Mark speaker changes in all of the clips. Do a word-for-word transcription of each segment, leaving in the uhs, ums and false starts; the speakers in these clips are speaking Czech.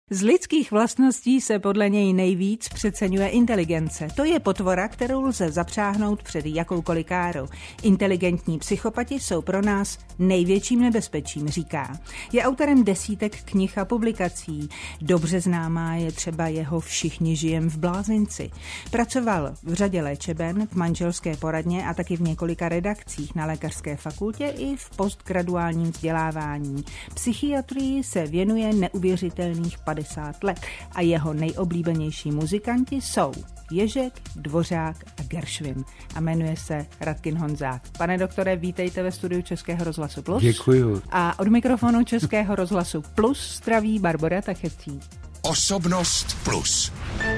Speaker 1: Z lidských vlastností se podle něj nejvíc přeceňuje inteligence. To je potvora, kterou lze zapřáhnout před jakoukoliv károu. Inteligentní psychopati jsou pro nás největším nebezpečím, říká. Je autorem desítek knih a publikací. Dobře známá je třeba jeho Všichni žijem v blázinci. Pracoval v řadě léčeben, v manželské poradně a taky v několika redakcích na lékařské fakultě i v postgraduálním vzdělávání. Psychiatrii se věnuje neuvěřitelných padesát let a jeho nejoblíbenější muzikanti jsou Ježek, Dvořák a Geršvin a jmenuje se Radkin Honzák. Pane doktore, vítejte ve studiu Českého rozhlasu Plus.
Speaker 2: Děkuju.
Speaker 1: A od mikrofonu Českého rozhlasu Plus zdraví Barbora Tachecí.
Speaker 3: Osobnost Plus.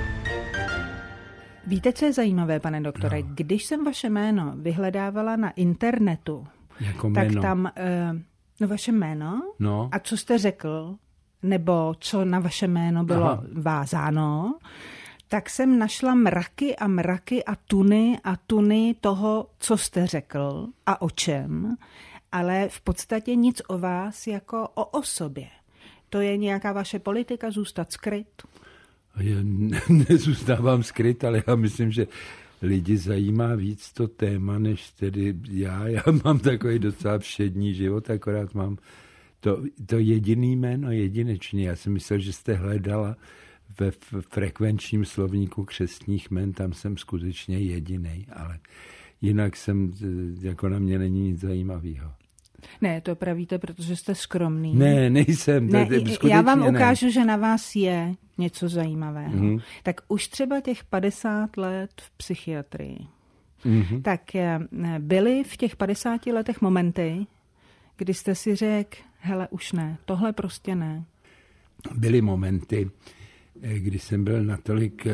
Speaker 1: Víte, co je zajímavé, pane doktore?
Speaker 2: No.
Speaker 1: Když jsem vaše jméno vyhledávala na internetu,
Speaker 2: Jako
Speaker 1: tak
Speaker 2: jméno.
Speaker 1: tam, uh, no vaše jméno
Speaker 2: No.
Speaker 1: a co jste řekl, nebo co na vaše jméno bylo
Speaker 2: Aha.
Speaker 1: vázáno, tak jsem našla mraky a mraky a tuny a tuny toho, co jste řekl a o čem, ale v podstatě nic o vás jako o osobě. To je nějaká vaše politika zůstat skryt?
Speaker 2: Já nezůstávám skryt, ale já myslím, že lidi zajímá víc to téma, než tedy já. Já mám takový docela všední život, akorát mám to, to jediný jméno, jedinečný. Já jsem myslel, že jste hledala ve frekvenčním slovníku křestních jmen, tam jsem skutečně jedinej, ale jinak jsem, jako na mě není nic zajímavého.
Speaker 1: Ne, to pravíte, protože jste skromný.
Speaker 2: Ne, nejsem.
Speaker 1: Ne,
Speaker 2: to,
Speaker 1: já vám
Speaker 2: ne.
Speaker 1: ukážu, že na vás je něco zajímavého.
Speaker 2: Mm.
Speaker 1: Tak už třeba těch padesát let v psychiatrii.
Speaker 2: Mm-hmm.
Speaker 1: Tak byly v těch padesáti letech momenty, kdy jste si řekl, hele, už ne, tohle prostě ne.
Speaker 2: Byly momenty, kdy jsem byl natolik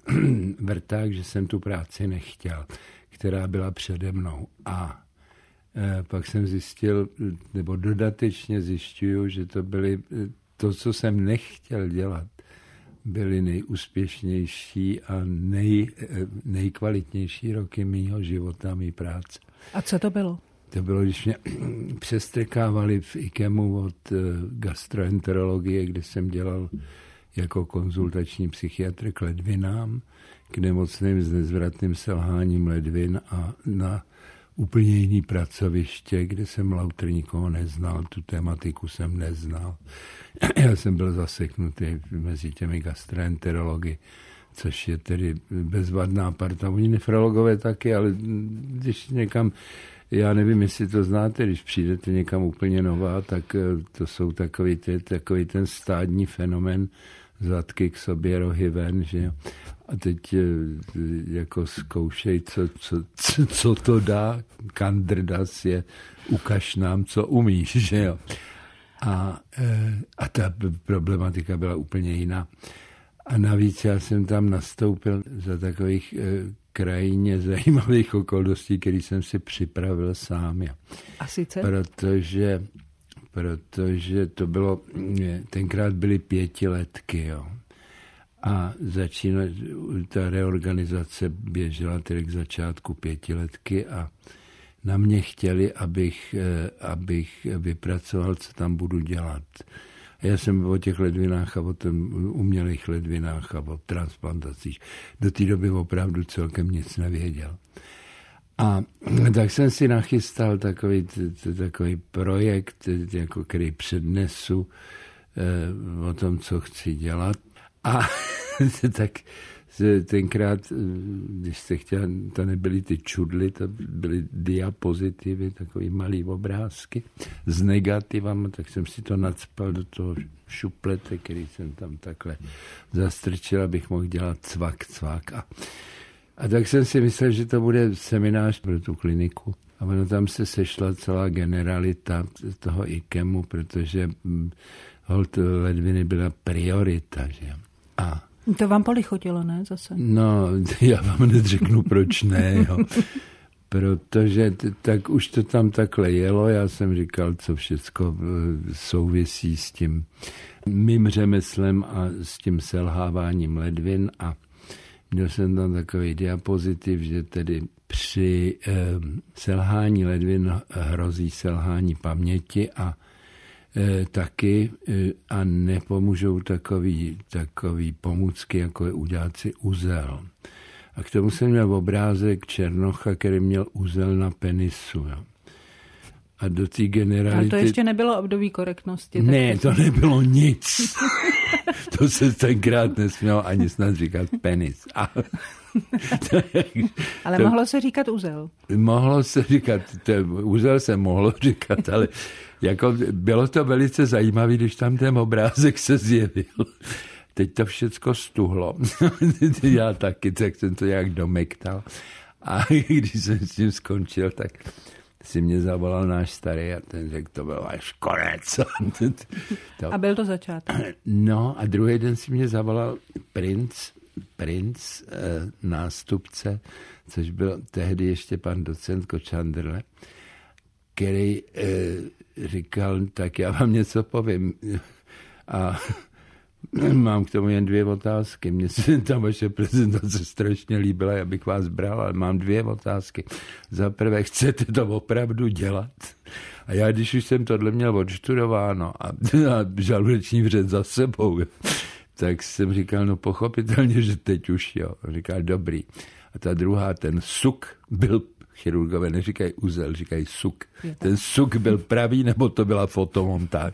Speaker 2: vrták, že jsem tu práci nechtěl, která byla přede mnou. A pak jsem zjistil, nebo dodatečně zjišťuju, že to byly to, co jsem nechtěl dělat, byly nejúspěšnější a nej, nejkvalitnější roky mýho života, mý práce.
Speaker 1: A co to bylo?
Speaker 2: To bylo, když mě přestrkávali v IKEMu od gastroenterologie, kde jsem dělal jako konzultační psychiatr k ledvinám, k nemocným s nezvratným selháním ledvin a na úplně jiný pracoviště, kde jsem lauter nikoho neznal, tu tematiku jsem neznal. Já jsem byl zaseknutý mezi těmi gastroenterology, což je tedy bezvadná parta. Oni nefrologové taky, ale když někam, já nevím, jestli to znáte, když přijdete někam úplně nová, tak to jsou takový, ty, takový ten stádní fenomén, zadky k sobě, rohy ven, že jo. A teď jako zkoušej, co, co, co, co to dá, kandrdas je, ukaž nám, co umíš, že jo. A, a ta problematika byla úplně jiná. A navíc já jsem tam nastoupil za takových krajně zajímavých okolností, který jsem si připravil sám.
Speaker 1: A sice?
Speaker 2: Protože, protože to bylo, tenkrát byly pětiletky, jo. A začíná, ta reorganizace běžela tedy k začátku pětiletky a na mě chtěli, abych, abych vypracoval, co tam budu dělat. A já jsem o těch ledvinách a o tom umělých ledvinách a o transplantacích do té doby opravdu celkem nic nevěděl. A tak jsem si nachystal takový, takový projekt, jako který přednesu o tom, co chci dělat. A tak tenkrát, když jste chtěl, to nebyly ty čudly, to byly diapozitivy, takový malý obrázky s negativama, tak jsem si to nacpal do toho šuplete, který jsem tam takhle zastrčil, abych mohl dělat cvak, cvak. A, a tak jsem si myslel, že to bude seminář pro tu kliniku. A ono tam se sešla celá generalita toho IKEMu, protože holt ledviny byla priorita, že? A
Speaker 1: to vám polichotilo, ne, zase?
Speaker 2: No, já vám neřeknu, proč ne, jo. Protože t- tak už to tam takhle jelo, já jsem říkal, co všecko souvisí s tím mým řemeslem a s tím selháváním ledvin a měl jsem tam takový diapozitiv, že tedy při eh, selhání ledvin hrozí selhání paměti a e, taky e, a nepomůžou takový, takový pomůcky, jako je udělat si uzel. A k tomu jsem měl obrázek Černocha, který měl uzel na penisu. Jo. A do té generality...
Speaker 1: Ale to ještě nebylo období korektnosti.
Speaker 2: Ne, to nebylo nic. To se tenkrát nesmělo ani snad říkat penis. A...
Speaker 1: ale
Speaker 2: to...
Speaker 1: mohlo se říkat uzel.
Speaker 2: Mohlo se říkat, to, uzel se mohlo říkat, ale jako bylo to velice zajímavé, když tam ten obrázek se zjevil. Teď to všecko stuhlo. Já taky, tak jsem to nějak domektal. A když jsem s tím skončil, tak si mě zavolal náš starý a ten řekl, to byl až konec.
Speaker 1: to. A byl to začátek.
Speaker 2: No a druhý den si mě zavolal princ, princ, e, nástupce, což byl tehdy ještě pan docent Kočandrle, který e, říkal, tak já vám něco povím. A mám k tomu jen dvě otázky. Mně se ta vaše prezentace strašně líbila, já bych vás bral, ale mám dvě otázky. Za prvé, chcete to opravdu dělat? A já, když už jsem tohle měl odštudováno a, a žaludeční vřet za sebou, tak jsem říkal, no pochopitelně, že teď už jo. Říkal, dobrý. A ta druhá, ten suk byl, chirurgové neříkají uzel, říkají suk. Ten suk byl pravý, nebo to byla fotomontáž.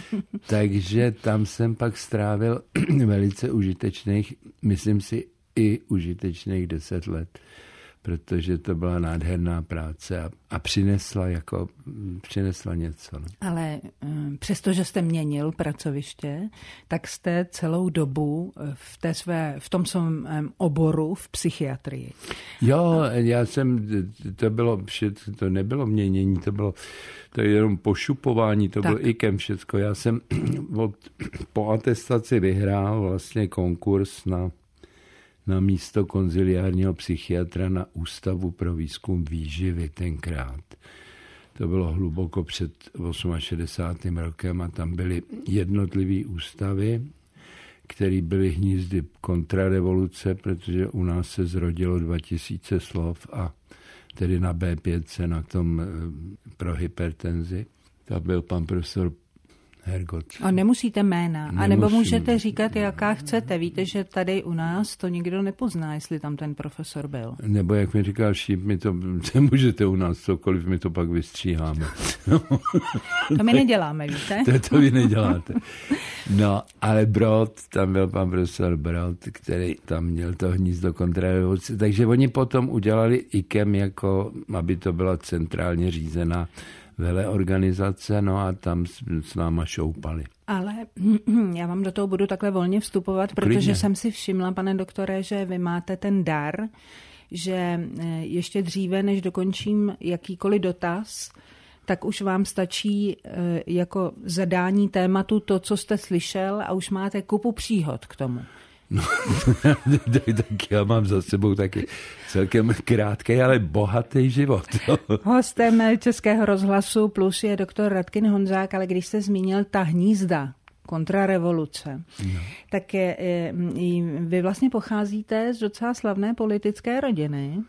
Speaker 2: Takže tam jsem pak strávil velice užitečných, myslím si i užitečných deset let, protože to byla nádherná práce a, a přinesla jako přinesla něco. No.
Speaker 1: Ale přestože jste měnil pracoviště, tak jste celou dobu v, té své, v tom svém oboru v psychiatrii.
Speaker 2: Jo, já jsem, to bylo, to nebylo měnění, to bylo to je jenom pošupování, to tak. Bylo ikem všecko. Já jsem od, po atestaci vyhrál vlastně konkurs na na místo konziliárního psychiatra na Ústavu pro výzkum výživy tenkrát. To bylo hluboko před šedesátým osmým rokem a tam byly jednotlivý ústavy, které byly hnízdy kontrarevoluce, protože u nás se zrodilo dva tisíce slov a tedy na bé pět na tom pro hypertenzi. Tam byl pan profesor Hergot.
Speaker 1: A nemusíte jména, Nemusím. anebo můžete říkat, jaká chcete. Víte, že tady u nás to nikdo nepozná, jestli tam ten profesor byl.
Speaker 2: Nebo jak mi říkal Šíp, my to můžete u nás cokoliv, my to pak vystříháme.
Speaker 1: To my neděláme, víte?
Speaker 2: To, to vy neděláte. No, ale Brod, tam byl pan profesor Brod, který tam měl to hnízdo kontrarevoluce. Takže oni potom udělali ikem, jako aby to byla centrálně řízená veleorganizace, no a tam s náma šoupali.
Speaker 1: Ale já vám do toho budu takhle volně vstupovat, protože Klidně. jsem si všimla, pane doktore, že vy máte ten dar, že ještě dříve, než dokončím jakýkoliv dotaz, tak už vám stačí jako zadání tématu to, co jste slyšel a už máte kupu příhod k tomu.
Speaker 2: No, tak já mám za sebou taky celkem krátký, ale bohatý život.
Speaker 1: Hostem Českého rozhlasu Plus je doktor Radkin Honzák, ale když jste zmínil ta hnízda, kontrarevoluce, no. tak je, je, vy vlastně pocházíte z docela slavné politické rodiny.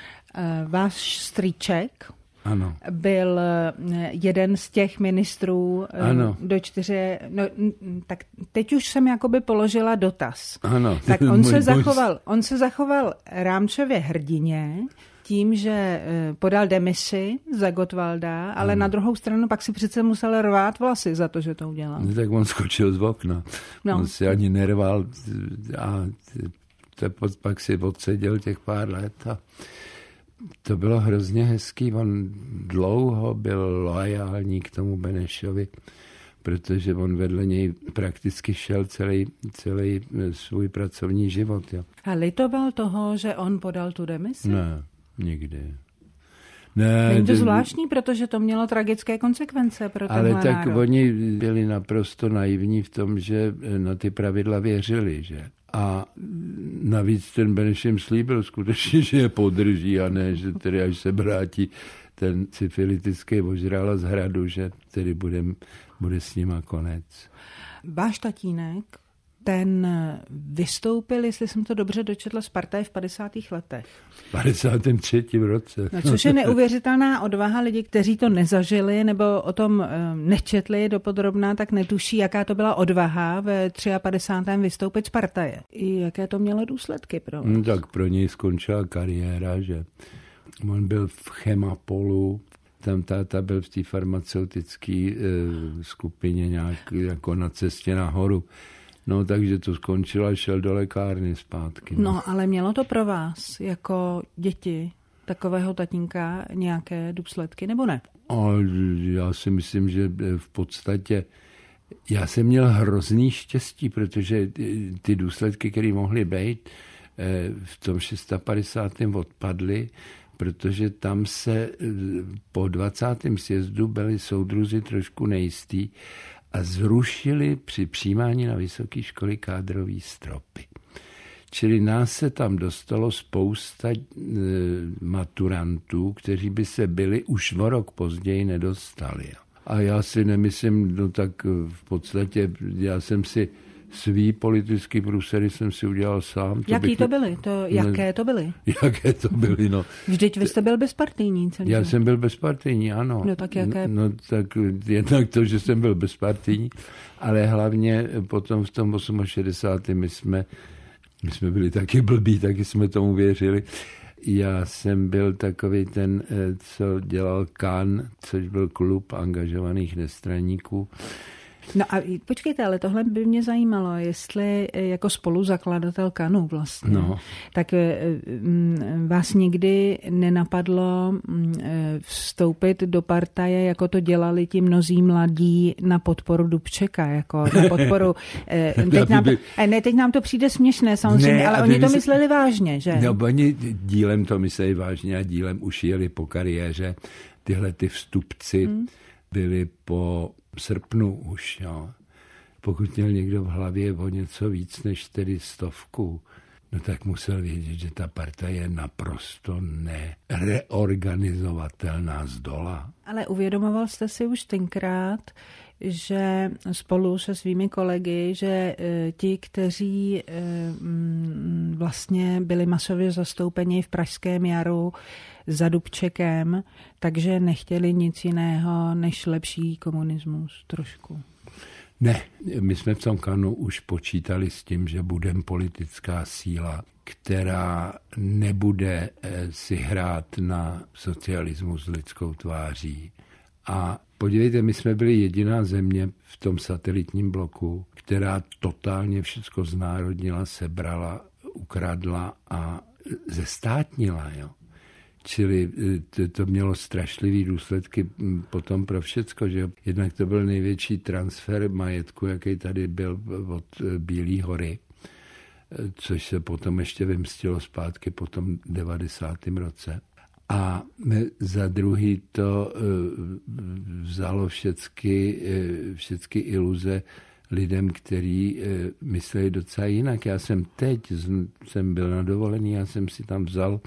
Speaker 1: Váš strýček
Speaker 2: ano.
Speaker 1: byl jeden z těch ministrů
Speaker 2: ano.
Speaker 1: do čtyře... No, tak teď už jsem jakoby položila dotaz.
Speaker 2: Ano.
Speaker 1: Tak on se, zachoval, on se zachoval rámčově hrdině tím, že podal demisi za Gottwalda, ale ano. na druhou stranu pak si přece musel rvát vlasy za to, že to udělal.
Speaker 2: No, tak on skočil z okna. No. On si ani nerval a pak si odseděl těch pár let a to bylo hrozně hezký. On dlouho byl loajální k tomu Benešovi, protože on vedle něj prakticky šel celý, celý svůj pracovní život. Jo.
Speaker 1: A litoval toho, že on podal tu demisi?
Speaker 2: Ne, nikdy. Ne,
Speaker 1: Není to zvláštní, protože to mělo tragické konsekvence pro tenhle
Speaker 2: ale tak
Speaker 1: národ.
Speaker 2: Oni byli naprosto naivní v tom, že na ty pravidla věřili, že? A navíc ten Beneš jim slíbil skutečně, že je podrží a ne, že tedy až se vrátí ten syfilitický ožrala z hradu, že tedy bude, bude s nima konec.
Speaker 1: Váš tatínek ten vystoupil, jestli jsem to dobře dočetla, z partaje v padesátých letech.
Speaker 2: V padesátém třetím roce.
Speaker 1: No, což je neuvěřitelná odvaha lidí, kteří to nezažili nebo o tom nečetli dopodrobná, tak netuší, jaká to byla odvaha ve padesátém třetím vystoupit z partaje. I jaké to mělo důsledky pro vás?
Speaker 2: No, tak pro něj skončila kariéra, že on byl v Chemapolu, tam táta byl v té farmaceutické e, skupině nějak jako na cestě nahoru. No, takže to skončilo a šel do lékárny zpátky. No.
Speaker 1: no, ale mělo to pro vás jako děti takového tatínka nějaké důsledky, nebo ne?
Speaker 2: A já si myslím, že v podstatě já jsem měl hrozný štěstí, protože ty důsledky, které mohly být, v tom padesátém šestém odpadly, protože tam se po dvacátém sjezdu byli soudruzi trošku nejistí a zrušili při přijímání na vysoké školy kádrový stropy. Čili nás se tam dostalo spousta e, maturantů, kteří by se byli už o rok později nedostali. A já si nemyslím, no tak v podstatě já jsem si svý politický průsery jsem si udělal sám.
Speaker 1: To Jaký to byly? To, jaké ne, to byly?
Speaker 2: Jaké to byly, no.
Speaker 1: Vždyť vy jste byl bezpartijní celý.
Speaker 2: Já jsem byl bezpartijní, ano.
Speaker 1: No tak jaké?
Speaker 2: No, no tak jednak to, že jsem byl bezpartijní, ale hlavně potom v tom šedesátém osmém my jsme, my jsme byli taky blbí, taky jsme tomu věřili. Já jsem byl takový ten, co dělal K A N, což byl klub angažovaných nestraníků.
Speaker 1: No a počkejte, ale tohle by mě zajímalo, jestli jako spoluzakladatel K A N U vlastně,
Speaker 2: no.
Speaker 1: tak vás nikdy nenapadlo vstoupit do partaje, jako to dělali ti mnozí mladí na podporu Dubčeka, jako na podporu... teď, nám to, ne, teď nám to přijde směšné samozřejmě, ne, ale oni to mysleli vážně, že?
Speaker 2: No, oni dílem to mysleli vážně a dílem už jeli po kariéře. Tyhle ty vstupci hmm. byli po srpnu už, jo. Pokud měl někdo v hlavě o něco víc než tedy stovku, no tak musel vědět, že ta parta je naprosto nereorganizovatelná z dola.
Speaker 1: Ale uvědomoval jste si už tenkrát, že spolu se svými kolegy, že ti, kteří vlastně byli masově zastoupeni v Pražském jaru za Dubčekem, takže nechtěli nic jiného než lepší komunismus trošku.
Speaker 2: Ne, my jsme v tom K A N U už počítali s tím, že budeme politická síla, která nebude si hrát na socialismus s lidskou tváří. A podívejte, my jsme byli jediná země v tom satelitním bloku, která totálně všechno znárodnila, sebrala, ukradla a zestátnila, jo. Čili to, to mělo strašlivý důsledky potom pro všecko, že jednak to byl největší transfer majetku, jaký tady byl od Bílé hory, což se potom ještě vymstilo zpátky po tom devadesátém roce. A za druhý to vzalo všecky, všecky iluze lidem, kteří mysleli docela jinak. Já jsem teď, jsem byl na dovolený, já jsem si tam vzal,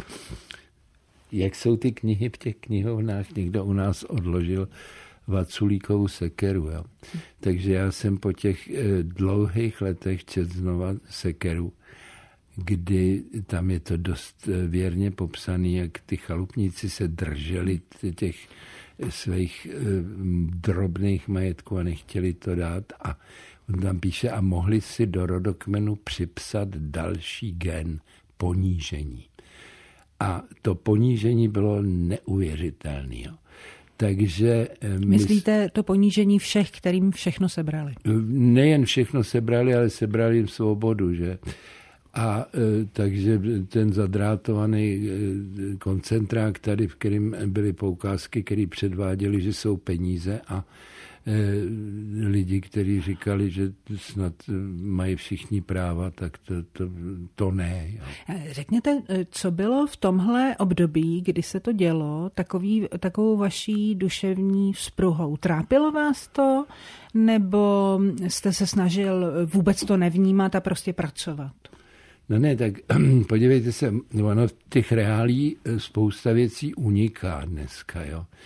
Speaker 2: jak jsou ty knihy v těch knihovnách, někdo u nás odložil Vaculíkovu sekeru. Jo. Takže já jsem po těch dlouhých letech četl znova sekeru, kdy tam je to dost věrně popsaný, jak ty chalupníci se drželi těch svých drobných majetků a nechtěli to dát. A on tam píše, a mohli si do rodokmenu připsat další gen ponížení. A to ponížení bylo neuvěřitelné. Takže...
Speaker 1: Myslíte to ponížení všech, kterým všechno sebrali?
Speaker 2: Nejen všechno sebrali, ale sebrali jim svobodu, že? A takže ten zadrátovaný koncentrák tady, v kterém byly poukázky, které předváděly, že jsou peníze a lidi, kteří říkali, že snad mají všichni práva, tak to, to, to ne. Jo.
Speaker 1: Řekněte, co bylo v tomhle období, kdy se to dělo, takový, takovou vaší duševní vzpruhou? Trápilo vás to, nebo jste se snažil vůbec to nevnímat a prostě pracovat?
Speaker 2: No ne, tak podívejte se, ono v těch reálí spousta věcí uniká dneska, jo.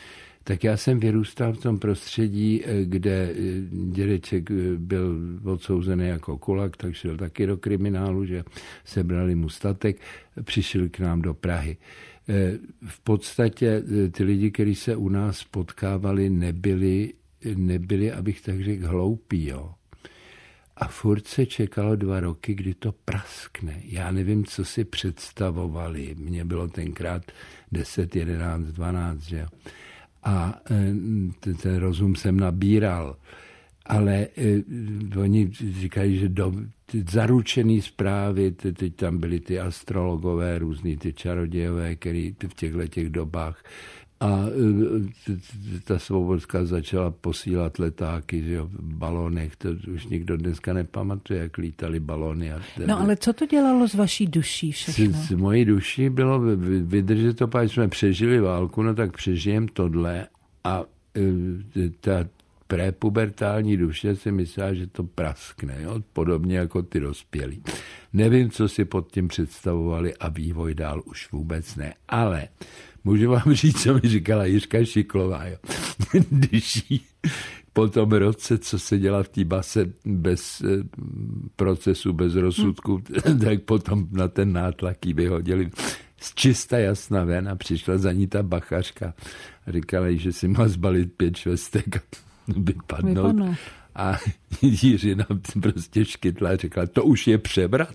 Speaker 2: tak já jsem vyrůstal v tom prostředí, kde dědeček byl odsouzený jako kulak, tak šel taky do kriminálu, že sebrali mu statek, přišel k nám do Prahy. V podstatě ty lidi, kteří se u nás potkávali, nebyli, nebyli, abych tak řekl, hloupí, jo. A furt se čekalo dva roky, kdy to praskne. Já nevím, co si představovali. Mně bylo tenkrát deset, jedenáct, dvanáct, že jo. A ten rozum jsem nabíral. Ale oni říkají, že do, ty zaručený zprávy, teď tam byly ty astrologové, různý ty čarodějové, který v těchto těch dobách. A ta Svobodská začala posílat letáky, že jo, v balónech, to už nikdo dneska nepamatuje, jak lítali balóny. A
Speaker 1: no ale co to dělalo s vaší duší všechno?
Speaker 2: S, s mojí duší bylo vydržet to, když jsme přežili válku, no tak přežijem tohle a ta prepubertální duše si myslela, že to praskne, jo? Podobně jako ty dospělí. Nevím, co si pod tím představovali a vývoj dál už vůbec ne, ale můžu vám říct, co mi říkala Jiřka Šiklová, jo? Když jí po tom roce, co se dělá v té base bez procesu, bez rozsudku, hmm. tak potom na ten nátlak jí vyhodili z čista jasna ven a přišla za ní ta bachařka a říkala jí, že si má zbalit pět švestek a vypadnout. Vypadnou. A Jiřina prostě škytla a řekla, to už je převrat.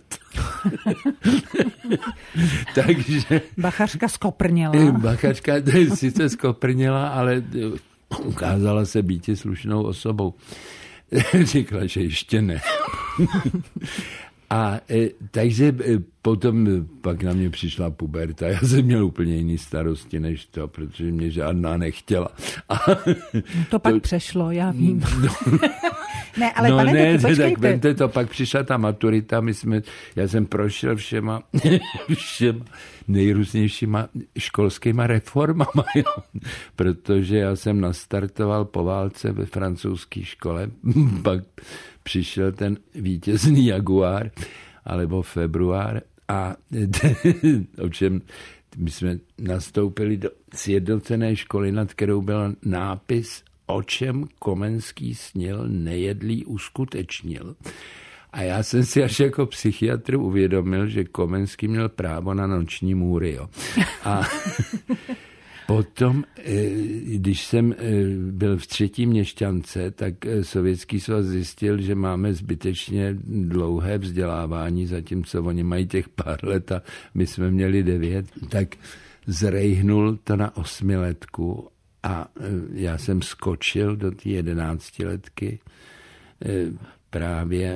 Speaker 2: Takže...
Speaker 1: Bachařka skoprněla.
Speaker 2: Bachařka sice skoprněla, ale ukázala se býti slušnou osobou. Řekla, že ještě ne. A e, takže e, potom pak na mě přišla puberta. Já jsem měl úplně jiný starosti než to, protože mě žádná nechtěla. A,
Speaker 1: to pak to, přešlo, já vím.
Speaker 2: No,
Speaker 1: ne, ale
Speaker 2: no
Speaker 1: pane,
Speaker 2: ne,
Speaker 1: tak,
Speaker 2: tak vemte to, pak přišla ta maturita, my jsme, já jsem prošel všema, všema nejrůznějšíma školskýma reformama, jo. Protože já jsem nastartoval po válce ve francouzské škole, pak přišel ten vítězný Jaguar, alebo Február a o čem my jsme nastoupili do sjednocené školy, nad kterou byl nápis, o čem Komenský snil, nejedlý uskutečnil. A já jsem si až jako psychiatr uvědomil, že Komenský měl právo na noční můry. Jo. A potom, když jsem byl v třetí měšťance, tak Sovětský svaz zjistil, že máme zbytečně dlouhé vzdělávání, zatímco oni mají těch pár let a my jsme měli devět, tak zrejhnul to na osmiletku a já jsem skočil do té jedenáctiletky právě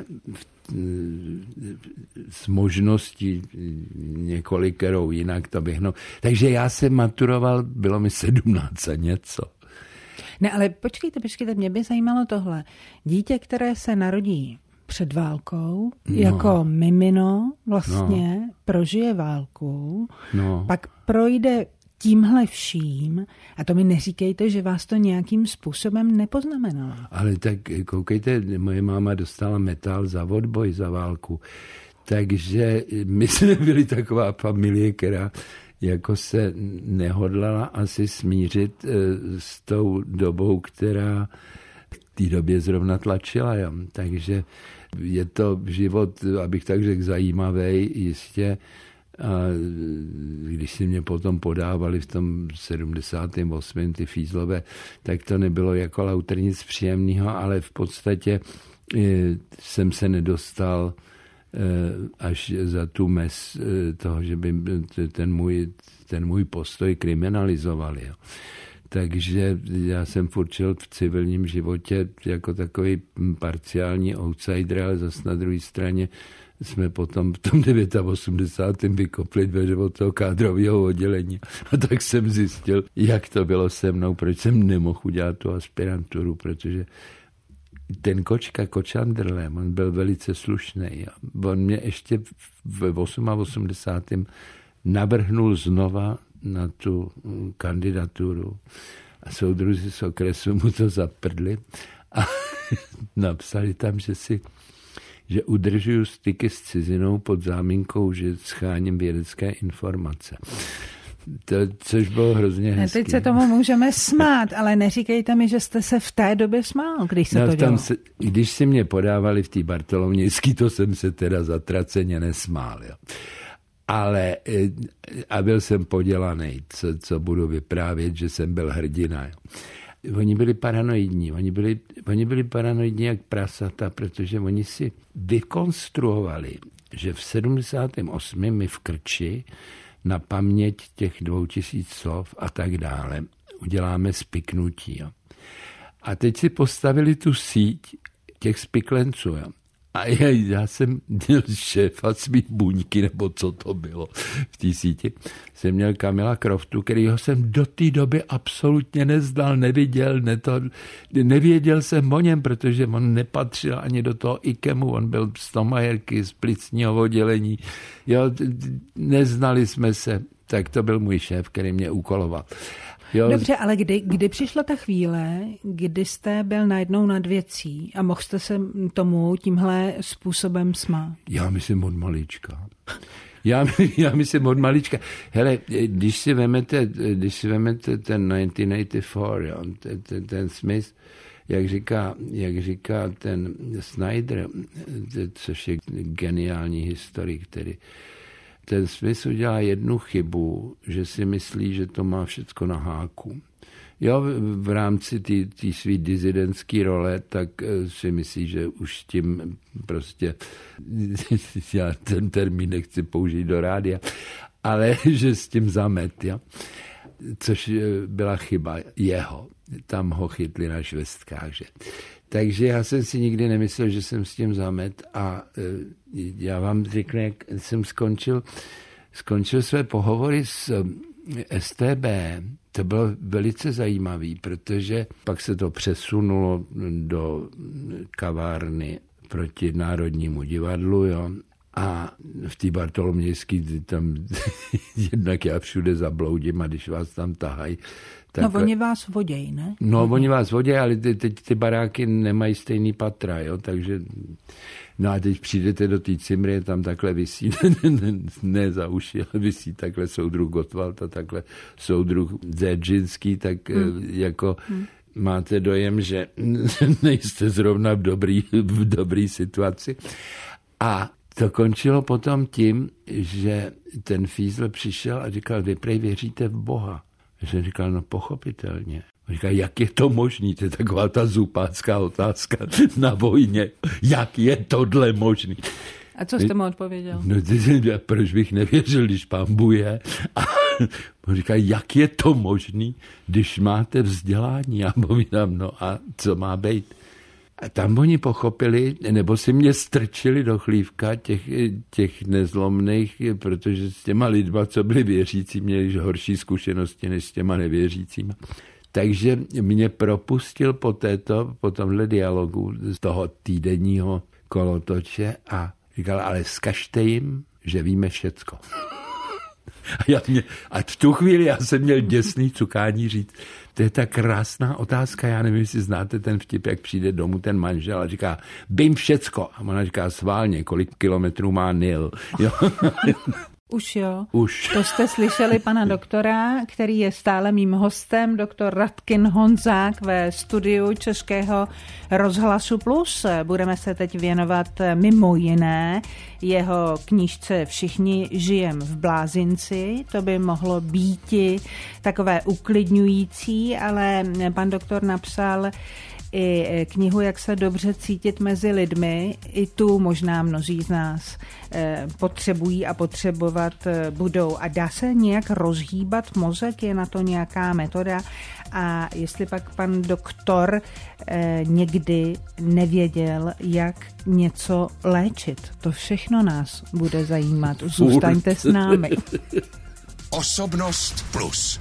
Speaker 2: s možností několikerou jinak to běhnou. Takže já jsem maturoval, bylo mi sedmnáct a něco.
Speaker 1: Ne, ale počkejte, počkejte, mě by zajímalo tohle. Dítě, které se narodí před válkou, no. jako mimino vlastně no. prožije válku, no. pak projde tímhle vším, a to mi neříkejte, že vás to nějakým způsobem nepoznamenalo.
Speaker 2: Ale tak koukejte, moje máma dostala metal za odboj, za válku, takže my jsme byli taková familie, která jako se nehodlala asi smířit s tou dobou, která v té době zrovna tlačila. Jo. Takže je to život, abych tak řekl, zajímavý, jistě. A když si mě potom podávali v tom sedmdesátém osmém ty fízlové, tak to nebylo jako lauter nic příjemného, ale v podstatě jsem se nedostal až za tu mez toho, že by ten můj, ten můj postoj kriminalizovali. Jo. Takže já jsem furt žil v civilním životě jako takový parciální outsider, ale zase na druhé straně jsme potom v tom osmdesátém devátém vykopli dveře od toho kádrového oddělení. A tak jsem zjistil, jak to bylo se mnou, proč jsem nemohl udělat tu aspiranturu, protože ten kočka, Kočandrlem, on byl velice slušný. On mě ještě v osmdesátém osmém navrhnul znova na tu kandidaturu. A soudruzi z okresu mu to zaprdli a napsali tam, že si že udržuju styky s cizinou pod záminkou, že scháním vědecké informace. To, což bylo hrozně hezký.
Speaker 1: Teď se tomu můžeme smát, ale neříkejte mi, že jste se v té době smál, když se
Speaker 2: no,
Speaker 1: to dělo.
Speaker 2: Se, když si mě podávali v té Bartolomějský, to jsem se teda zatraceně nesmál. Jo. Ale a byl jsem podělaný, co, co budu vyprávět, že jsem byl hrdina. Jo. Oni byli paranoidní, oni byli, oni byli paranoidní jak prasata, protože oni si vykonstruovali, že v sedmdesátém osmém my v Krči na paměť těch dvou tisíc slov a tak dále uděláme spiknutí. Jo. A teď si postavili tu síť těch spiklenců. Jo. A já, já jsem měl šéfa svý buňky, nebo co to bylo v té síti. Jsem měl Kamila Kroftu, kterýho jsem do té doby absolutně neznal, neviděl, ne to, nevěděl jsem o něm, protože on nepatřil ani do toho IKEMu, on byl z Tomajerky, z plicního oddělení. Jo, neznali jsme se, tak to byl můj šéf, který mě úkoloval. Jo.
Speaker 1: Dobře, ale kdy, kdy přišla ta chvíle, kdy jste byl najednou nad věcí a mohl jste se tomu tímhle způsobem smát?
Speaker 2: Já myslím od malička. Já, já myslím od malička. Hele, když si vemete, když si vemete ten devatenáct set osmdesát čtyři, jo, ten, ten, ten Smith, jak říká, jak říká ten Snyder, což je geniální historik, který ten Smith udělá jednu chybu, že si myslí, že to má všecko na háku. Jo, v, v rámci té svý dizidentské role, tak si myslí, že už tím prostě, já ten termín nechci použít do rádia, ale že s tím zamet, jo. Což byla chyba jeho. Tam ho chytli na švestkách, že. Takže já jsem si nikdy nemyslel, že jsem s tím zamet a já vám řeknu, jak jsem skončil, skončil své pohovory s S T B. To bylo velice zajímavé, protože pak se to přesunulo do kavárny proti Národnímu divadlu, jo. A v té Bartolomějské tam jednak já všude zabloudím a když vás tam tahají.
Speaker 1: No oni vás vodějí, ne?
Speaker 2: No oni vás vodějí, ale teď ty, ty baráky nemají stejný patra, jo, takže no a teď přijdete do té cimry, tam takhle visí, ne za uši, ale visí takhle soudruh Gottwald a takhle soudruh Dzeržinský, tak hmm. jako hmm. máte dojem, že nejste zrovna v dobrý, v dobrý situaci. A to končilo potom tím, že ten Fiesel přišel a říkal, vy prej věříte v Boha. Já jsem říkal, no pochopitelně. On říkal, jak je to možný? To je taková ta zupácká otázka na vojně. Jak je tohle možný?
Speaker 1: A co jste mu odpověděl?
Speaker 2: No, proč bych nevěřil, když pán Bůh je? A on říká, jak je to možný, když máte vzdělání? Já povídám, no a co má být? A tam oni pochopili, nebo si mě strčili do chlívka těch, těch nezlomných, protože s těma lidma, co byli věřící, měli horší zkušenosti než s těma nevěřícíma. Takže mě propustil po, této, po tomhle dialogu z toho týdenního kolotoče a říkal, ale zkažte jim, že víme všecko. A, já mě, a v tu chvíli já jsem měl děsný cukání říct, to je ta krásná otázka, já nevím, jestli znáte ten vtip, jak přijde domů ten manžel a říká, vím všecko. A ona říká, sválně, kolik kilometrů má Nil. Jo?
Speaker 1: Už jo.
Speaker 2: Už.
Speaker 1: To jste slyšeli pana doktora, který je stále mým hostem, doktor Radkin Honzák ve studiu Českého rozhlasu Plus. Budeme se teď věnovat mimo jiné jeho knížce Všichni žijem v blázinci. To by mohlo býti takové uklidňující, ale pan doktor napsal i knihu Jak se dobře cítit mezi lidmi. I tu možná mnozí z nás potřebují a potřebovat budou. A dá se nějak rozhýbat mozek? Je na to nějaká metoda? A jestli pak pan doktor někdy nevěděl, jak něco léčit? To všechno nás bude zajímat. Zůstaňte s námi.
Speaker 3: Osobnost plus.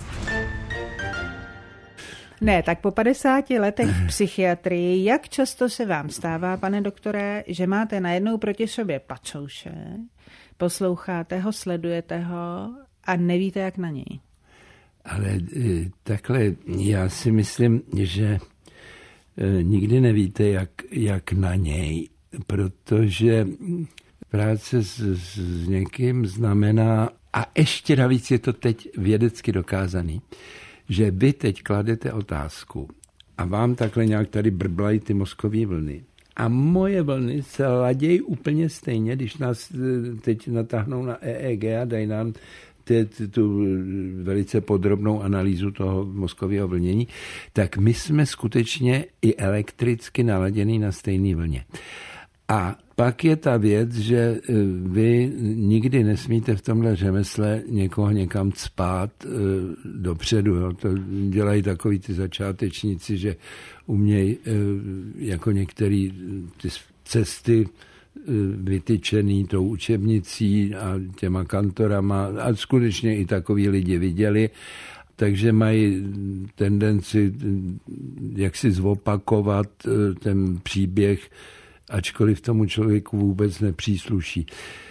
Speaker 1: Ne, tak po padesáti letech v psychiatrii, jak často se vám stává, pane doktore, že máte najednou proti sobě pacouše, posloucháte ho, sledujete ho a nevíte, jak na něj?
Speaker 2: Ale takhle, já si myslím, že nikdy nevíte, jak, jak na něj, protože práce s, s někým znamená A ještě navíc je to teď vědecky dokázaný, že vy teď kladete otázku a vám takhle nějak tady brblají ty mozkové vlny. A moje vlny se ladějí úplně stejně, když nás teď natáhnou na E E G a dají nám ty, ty, tu velice podrobnou analýzu toho mozkového vlnění, tak my jsme skutečně i elektricky naladěný na stejné vlně. A pak je ta věc, že vy nikdy nesmíte v tomhle řemesle někoho někam cpát dopředu. Jo. To dělají takový ty začátečníci, že umějí jako některé ty cesty vytyčený tou učebnicí a těma kantorama a skutečně i takový lidi viděli, takže mají tendenci jak si zopakovat ten příběh, ačkoliv tomu člověku vůbec nepřísluší.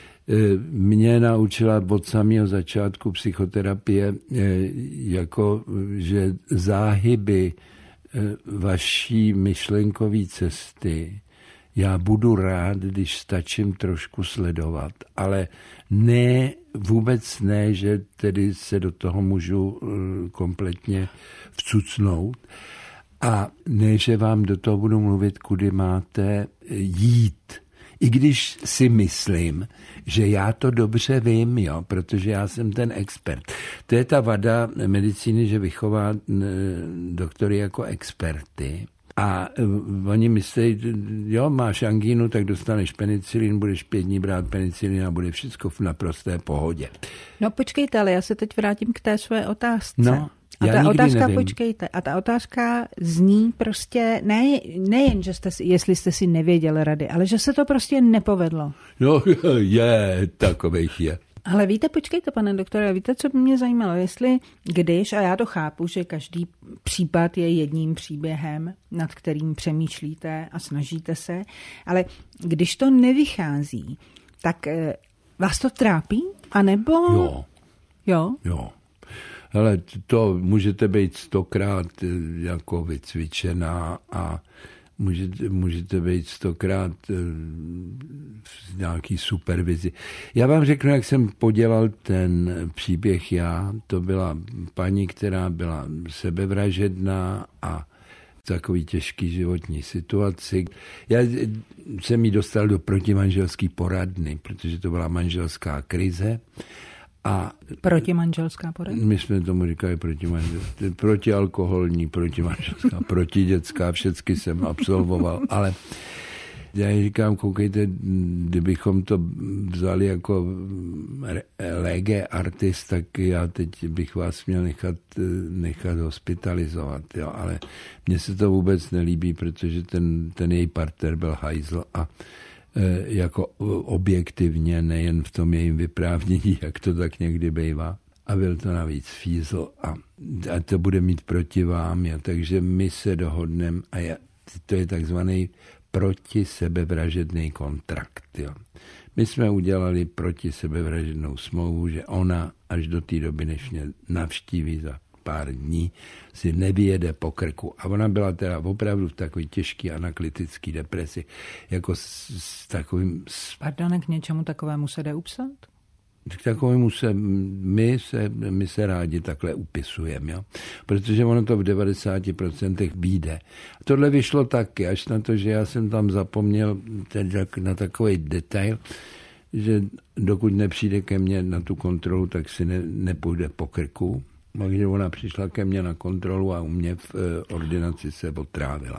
Speaker 2: Mě naučila od samého začátku psychoterapie, jako že záhyby vaší myšlenkové cesty já budu rád, když stačím trošku sledovat, ale ne, vůbec ne, že tedy se do toho můžu kompletně vcucnout. A ne, že vám do toho budu mluvit, kudy máte jít. I když si myslím, že já to dobře vím, jo, protože já jsem ten expert. To je ta vada medicíny, že vychová doktory jako experty. A oni myslí, jo, máš angínu, tak dostaneš penicilin, budeš pět dní brát penicilin a bude všechno v naprosté pohodě.
Speaker 1: No počkejte, ale já se teď vrátím k té své otázce.
Speaker 2: No.
Speaker 1: A
Speaker 2: Já
Speaker 1: ta otázka,
Speaker 2: nevím.
Speaker 1: počkejte, a ta otázka zní prostě, ne, nejen, že jste si, jestli jste si nevěděli rady, ale že se to prostě nepovedlo.
Speaker 2: No, je, takovejch je.
Speaker 1: Ale víte, počkejte, pane doktore, víte, co by mě zajímalo, jestli když, a já to chápu, že každý případ je jedním příběhem, nad kterým přemýšlíte a snažíte se, ale když to nevychází, tak eh, vás to trápí? A nebo...
Speaker 2: Jo.
Speaker 1: Jo?
Speaker 2: Jo. Ale to můžete být stokrát jako vycvičená a můžete, můžete být stokrát v nějaký supervizi. Já vám řeknu, jak jsem podělal ten příběh já. To byla paní, která byla sebevražedná a v takový těžký životní situaci. Já jsem jí dostal do protimanželské poradny, protože to byla manželská krize. A
Speaker 1: protimanželská poradna?
Speaker 2: My jsme tomu říkali protimanželská, protialkoholní, protimanželská, protidětská, všecky jsem absolvoval, ale já říkám, koukejte, kdybychom to vzali jako lege artis, tak já teď bych vás měl nechat, nechat hospitalizovat, jo, ale mně se to vůbec nelíbí, protože ten, ten její partner byl hajzl a jako objektivně, nejen v tom jejím vyprávění, jak to tak někdy bývá. A byl to navíc fízl a, a to bude mít proti vám, jo. Takže my se dohodneme a já, to je takzvaný protisebevražedný kontrakt. Jo. My jsme udělali protisebevražednou smlouvu, že ona až do té doby, než mě navštíví za pár dní, si nevyjede po krku. A ona byla teda opravdu v takové těžké analytické depresi, jako s, s takovým...
Speaker 1: Pardon, k něčemu takovému se jde upsat?
Speaker 2: K takovému se my, se, my se rádi takhle upisujeme, jo? Protože ono to v devadesáti procentech vyjde. Tohle vyšlo taky, až na to, že já jsem tam zapomněl na takový detail, že dokud nepřijde ke mně na tu kontrolu, tak si ne, nepůjde po krku. Takže ona přišla ke mně na kontrolu a u mě v ordinaci se otrávila.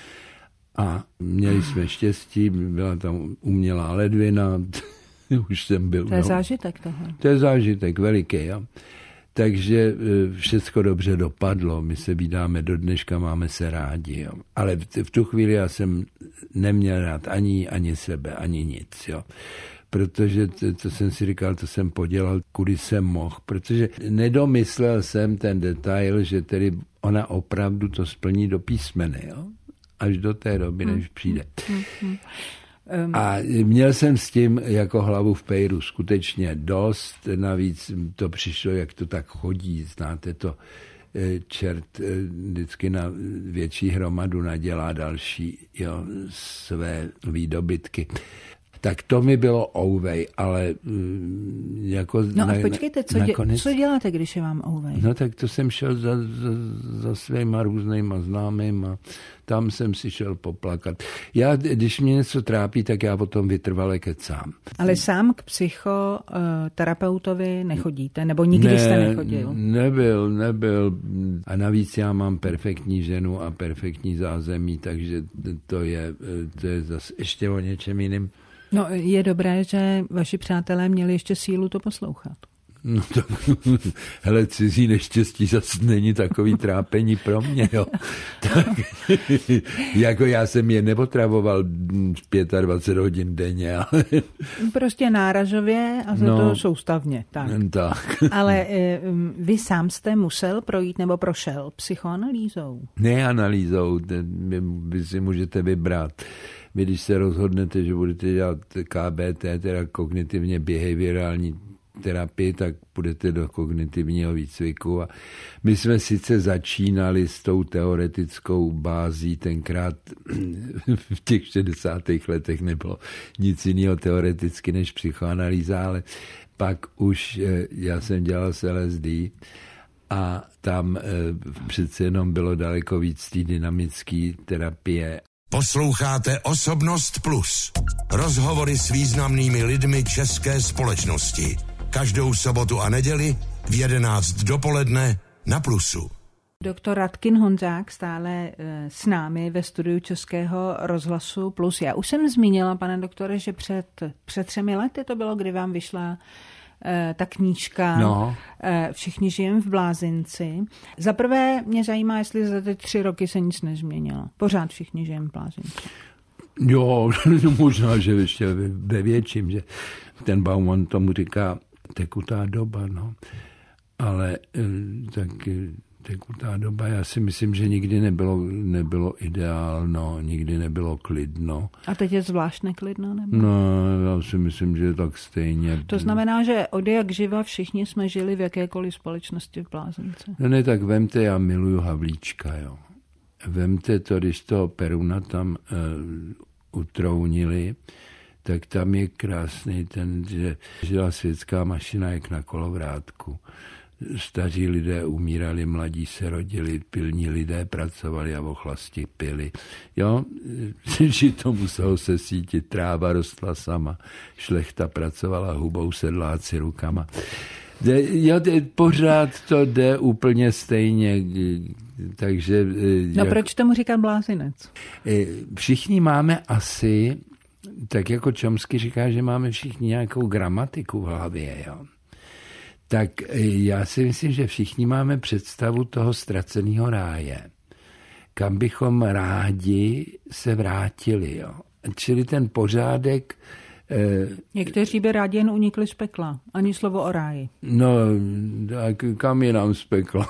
Speaker 2: A měli jsme štěstí, byla tam umělá ledvina, už jsem byl.
Speaker 1: To je
Speaker 2: no.
Speaker 1: zážitek tohle.
Speaker 2: To je zážitek veliký, jo. Takže všecko dobře dopadlo, my se vídáme do dneška, máme se rádi, jo. Ale v tu chvíli já jsem neměl rád ani, ani sebe, ani nic, jo. Protože to, to jsem si říkal, to jsem podělal, kudy jsem mohl, protože nedomyslel jsem ten detail, že tedy ona opravdu to splní do písmene, jo? Až do té doby, než přijde.
Speaker 1: Hmm, hmm, um.
Speaker 2: A měl jsem s tím jako hlavu v pejru skutečně dost, navíc to přišlo, jak to tak chodí, znáte to, čert vždycky na větší hromadu nadělá další, jo, své výdobytky. Tak to mi bylo ouvej, ale jako...
Speaker 1: No
Speaker 2: na,
Speaker 1: a počkejte, co,
Speaker 2: nakonec,
Speaker 1: dě, co děláte, když je vám ouvej?
Speaker 2: No tak to jsem šel za, za, za svýma různýma známýma, tam jsem si šel poplakat. Já, když mě něco trápí, tak já potom vytrvale kecám.
Speaker 1: Ale sám k psychoterapeutovi nechodíte, nebo nikdy
Speaker 2: ne,
Speaker 1: jste nechodil?
Speaker 2: Nebyl, nebyl. A navíc já mám perfektní ženu a perfektní zázemí, takže to je, to je zase ještě o něčem jiným.
Speaker 1: No je dobré, že vaši přátelé měli ještě sílu to poslouchat.
Speaker 2: No to, hele, cizí neštěstí zase není takový trápení pro mě, jo. Tak, jako já jsem je nepotravoval dvacet pět hodin denně, ale...
Speaker 1: Prostě náražově a za
Speaker 2: no,
Speaker 1: to soustavně, tak.
Speaker 2: tak.
Speaker 1: Ale vy sám jste musel projít nebo prošel psychoanalýzou?
Speaker 2: Ne analýzou, vy si můžete vybrat. Vy, když se rozhodnete, že budete dělat K B T, teda kognitivně behaviorální terapii, tak půjdete do kognitivního výcviku. A my jsme sice začínali s tou teoretickou bází, tenkrát v těch šedesátých letech nebylo nic jiného teoreticky než psychoanalýza, ale pak už já jsem dělal s L S D a tam přece jenom bylo daleko víc té dynamické terapie.
Speaker 3: Posloucháte Osobnost Plus. Rozhovory s významnými lidmi české společnosti. Každou sobotu a neděli v jedenáct dopoledne na Plusu.
Speaker 1: Doktor Radkin Honzák stále s námi ve studiu Českého rozhlasu Plus. Já už jsem zmínila, pane doktore, že před, před třemi lety to bylo, kdy vám vyšla ta knížka
Speaker 2: no.
Speaker 1: Všichni žijeme v blázinci. Za prvé mě zajímá, jestli za ty tři roky se nic nezměnilo. Pořád všichni žijeme v blázinci.
Speaker 2: Jo, možná, že ještě ve větším, že ten Bauman tomu říká tekutá doba, no. Ale tak tekutá doba, já si myslím, že nikdy nebylo, nebylo ideálno, nikdy nebylo klidno.
Speaker 1: A teď je zvlášť neklidno, nebo?
Speaker 2: No, já si myslím, že je tak stejně.
Speaker 1: To znamená, že od jak živa všichni jsme žili v jakékoliv společnosti v blázinci.
Speaker 2: No ne, tak vemte, já miluju Havlíčka, jo. Vemte to, když toho Peruna tam uh, utrounili, tak tam je krásný ten, že žila světská mašina jak na kolovrátku. Staří lidé umírali, mladí se rodili, pilní lidé pracovali a ochlasti pili. Jo, že to muselo se sítit, tráva rostla sama, šlechta pracovala hubou, sedláci rukama. De, jo, de, pořád to jde úplně stejně, takže...
Speaker 1: No jak, proč tomu říkám blázinec?
Speaker 2: Všichni máme asi, tak jako Chomsky říká, že máme všichni nějakou gramatiku v hlavě, jo. Tak já si myslím, že všichni máme představu toho ztraceného ráje, kam bychom rádi se vrátili. Jo. Čili ten pořádek... Eh,
Speaker 1: Někteří by rádi jen unikli z pekla, ani slovo o ráji.
Speaker 2: No, tak kam je nám z pekla?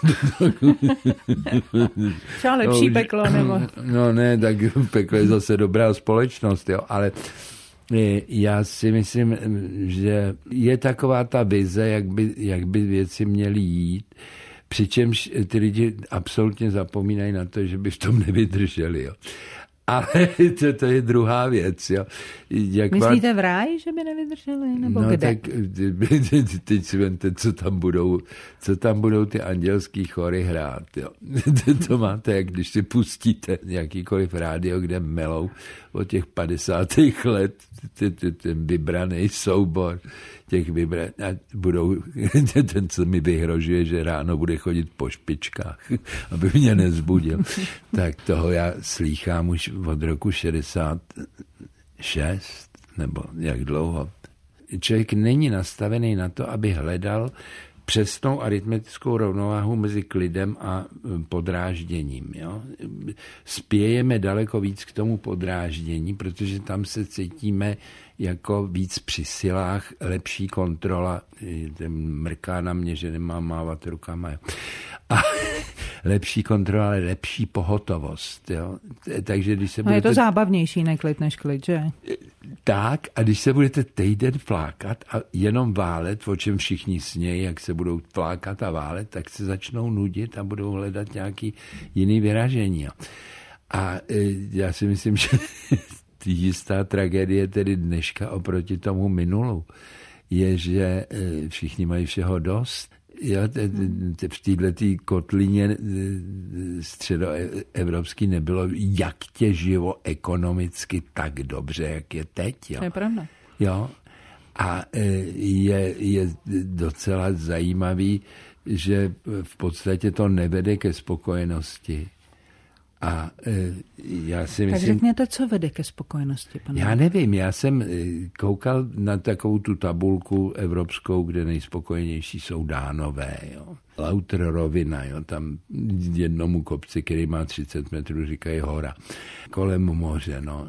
Speaker 1: Třeba lepší no, peklo, nebo...
Speaker 2: No ne, tak peklo je zase dobrá společnost, jo, ale... Já si myslím, že je taková ta vize, jak by, jak by věci měly jít, přičemž ty lidi absolutně zapomínají na to, že by v tom nevydrželi. Jo. Ale to, to je druhá věc. Jo. Jak
Speaker 1: myslíte má... v ráji, že by nevydrželi? Nebo
Speaker 2: no,
Speaker 1: kde?
Speaker 2: Tak teď si vemte, co tam budou, co tam budou ty andělský chory hrát. Jo. To máte, jak když si pustíte jakýkoliv rádio, kde melou od těch padesátých let ten vybraný soubor těch vybraných a budou, ten, co mi vyhrožuje, že ráno bude chodit po špičkách, aby mě nezbudil. Tak toho já slýchám už od roku šedesát šest, nebo jak dlouho. Člověk není nastavený na to, aby hledal přesnou aritmetickou rovnováhu mezi klidem a podrážděním. Jo? Spějeme daleko víc k tomu podráždění, protože tam se cítíme jako víc při silách, lepší kontrola, ten mrká na mě, že nemám mávat rukama. A lepší kontrola, ale lepší pohotovost. Jo? Takže když se
Speaker 1: no
Speaker 2: budete...
Speaker 1: je to zábavnější neklid než klid, že?
Speaker 2: Tak, a když se budete týden flákat a jenom válet, o čem všichni snějí, jak se budou flákat a válet, tak se začnou nudit a budou hledat nějaký jiný vyražení. Jo. A e, já si myslím, že jistá tragédie tedy dneška oproti tomu minulu je, že všichni mají všeho dost. Já te, te, v této kotlině středoevropský nebylo jak těživo ekonomicky tak dobře, jak je teď. Jo.
Speaker 1: To je pravda.
Speaker 2: Jo. A je, je docela zajímavý, že v podstatě to nevede ke spokojenosti. A já si myslím...
Speaker 1: Tak řekněte, co vede ke spokojenosti, pane?
Speaker 2: Já nevím, já jsem koukal na takovou tu tabulku evropskou, kde nejspokojenější jsou Dánové, jo. Lauter rovina, jo, tam jednomu kopci, který má třicet metrů, říkají hora. Kolem moře, no.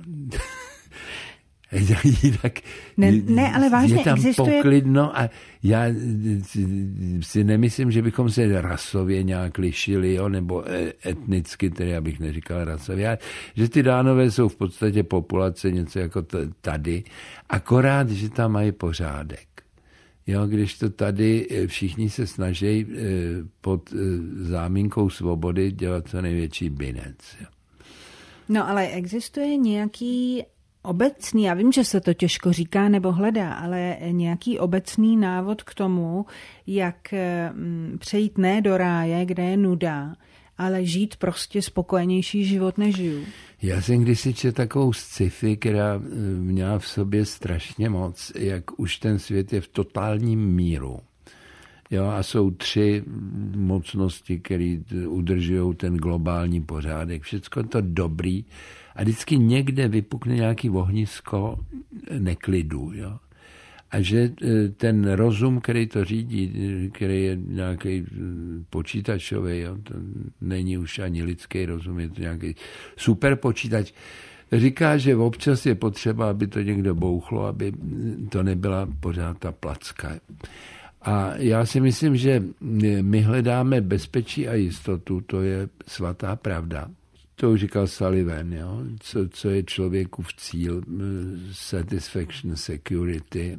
Speaker 2: Tak,
Speaker 1: ne, ne, ale vážně
Speaker 2: je tam
Speaker 1: existuje...
Speaker 2: poklidno a já si nemyslím, že bychom se rasově nějak lišili, jo, nebo etnicky, tedy abych neříkal rasově, že ty Dánové jsou v podstatě populace něco jako tady, akorát, že tam mají pořádek. Jo, když to tady všichni se snaží pod záminkou svobody dělat co největší binec. Jo.
Speaker 1: No ale existuje nějaký obecný, já vím, že se to těžko říká nebo hledá, ale nějaký obecný návod k tomu, jak přejít ne do ráje, kde je nuda, ale žít prostě spokojenější život, než žiju.
Speaker 2: Já jsem kdysi četl takovou sci-fi, která měla v sobě strašně moc, jak už ten svět je v totálním míru. Jo, a jsou tři mocnosti, které udržují ten globální pořádek. Všecko to dobrý. A vždycky někde vypukne nějaký ohnisko neklidu. Jo? A že ten rozum, který to řídí, který je nějaký počítačový, jo? To není už ani lidský rozum, je to nějaký super počítač, říká, že občas je potřeba, aby to někdo bouchlo, aby to nebyla pořád ta placka. A já si myslím, že my hledáme bezpečí a jistotu, to je svatá pravda. To už říkal Sullivan, jo? Co, co je člověku v cíl, satisfaction, security,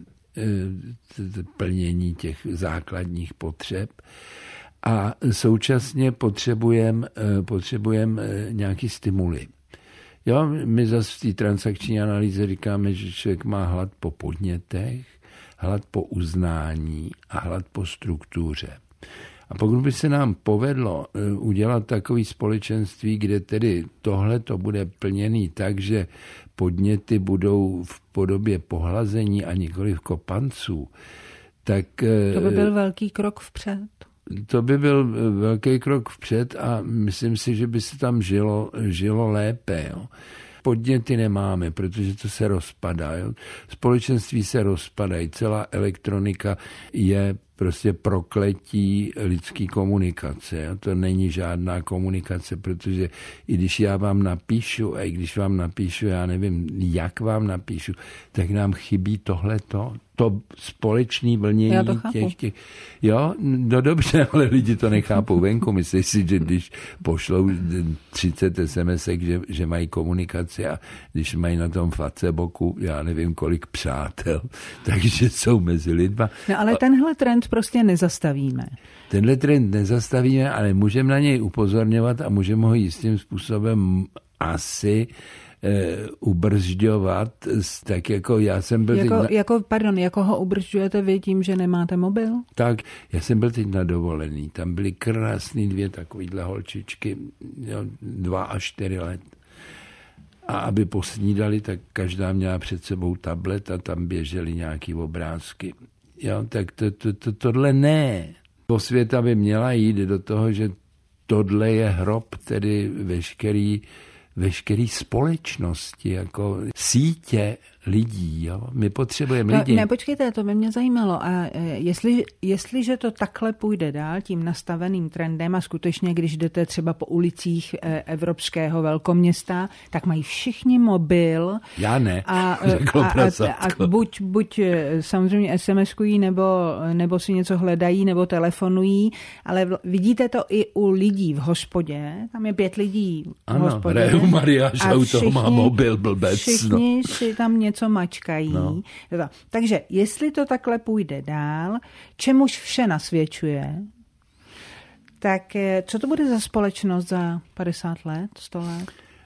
Speaker 2: plnění těch základních potřeb. A současně potřebujeme potřebujem nějaký stimuly. Jo, my zase v té transakční analýze říkáme, že člověk má hlad po podnětech, hlad po uznání a hlad po struktuře. A pokud by se nám povedlo udělat takové společenství, kde tedy tohle to bude plněný tak, že podněty budou v podobě pohlazení a nikoliv kopanců, tak...
Speaker 1: To by byl velký krok vpřed.
Speaker 2: To by byl velký krok vpřed a myslím si, že by se tam žilo, žilo lépe. Jo. Podněty nemáme, protože to se rozpadá. Jo. Společenství se rozpadají. Celá elektronika je prostě prokletí lidský komunikace. Jo. To není žádná komunikace, protože i když já vám napíšu, a i když vám napíšu, já nevím, jak vám napíšu, tak nám chybí tohleto, to společný vlnění těch, těch... Jo, no dobře, ale lidi to nechápou venku. Myslí si, že když pošlou třicet es em esek, že, že mají komunikaci a když mají na tom Facebooku, já nevím, kolik přátel, takže jsou mezi lidma.
Speaker 1: No ale tenhle trend prostě nezastavíme.
Speaker 2: Tenhle trend nezastavíme, ale můžeme na něj upozorňovat a můžeme ho jistým způsobem asi e, ubržďovat, tak jako já jsem byl...
Speaker 1: Jako,
Speaker 2: na...
Speaker 1: jako, pardon, jako ho ubržďujete vy tím, že nemáte mobil?
Speaker 2: Tak, já jsem byl teď na dovolený, tam byly krásný dvě takovýhle holčičky, jo, dva až čtyři let. A aby posnídali, tak každá měla před sebou tablet a tam běžely nějaký obrázky. Jo, tak to, to, to, tohle ne. Osvěta by měla jít do toho, že tohle je hrob, tedy veškerý, veškerý společnosti, jako sítě lidí. Jo? My potřebujeme
Speaker 1: no,
Speaker 2: lidi.
Speaker 1: Ne, počkejte, to by mě zajímalo. A jestli, jestliže to takhle půjde dál tím nastaveným trendem a skutečně, když jdete třeba po ulicích evropského velkoměsta, tak mají všichni mobil.
Speaker 2: Já ne,
Speaker 1: a, a, a, a buď, buď samozřejmě es em eskují, nebo, nebo si něco hledají, nebo telefonují, ale vidíte to i u lidí v hospodě. Tam je pět lidí v
Speaker 2: ano,
Speaker 1: hospodě.
Speaker 2: Ano, Mariáš, a u toho má mobil, blbec.
Speaker 1: Všichni no. si tam něco co mačkají.
Speaker 2: No.
Speaker 1: Takže jestli to takhle půjde dál, čemuž vše nasvědčuje, tak co to bude za společnost za padesát let, sto let?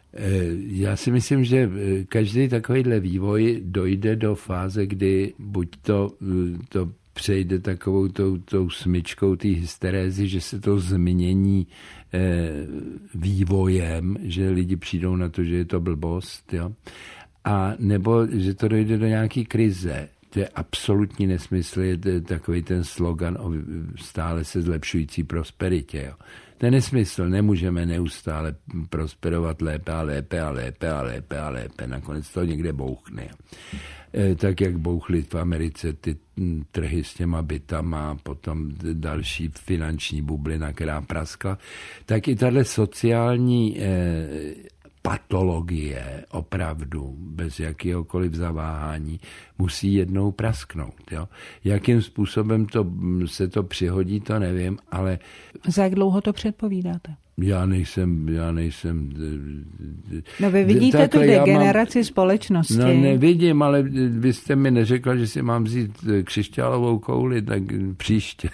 Speaker 2: Já si myslím, že každý takovýhle vývoj dojde do fáze, kdy buď to, to přejde takovou tou, tou smyčkou té hysterézy, že se to změní eh, vývojem, že lidi přijdou na to, že je to blbost, jo? A nebo že to dojde do nějaký krize. To je absolutní nesmysl, je takový ten slogan o stále se zlepšující prosperitě. Jo? To je nesmysl, nemůžeme neustále prosperovat lépe a lépe a lépe a lépe a lépe. Nakonec to někde bouchne. E, tak jak bouchly v Americe ty trhy s těma bytama, potom další finanční bublina, která praskla, tak i tahle sociální e, patologie opravdu, bez jakéhokoliv zaváhání, musí jednou prasknout. Jo? Jakým způsobem to, se to přihodí, to nevím, ale...
Speaker 1: Za jak dlouho to předpovídáte?
Speaker 2: Já nejsem, já nejsem...
Speaker 1: No vy vidíte takhle, tu degeneraci mám, společnosti.
Speaker 2: No nevidím, ale vy jste mi neřekla, že si mám vzít křišťálovou kouli, tak příště.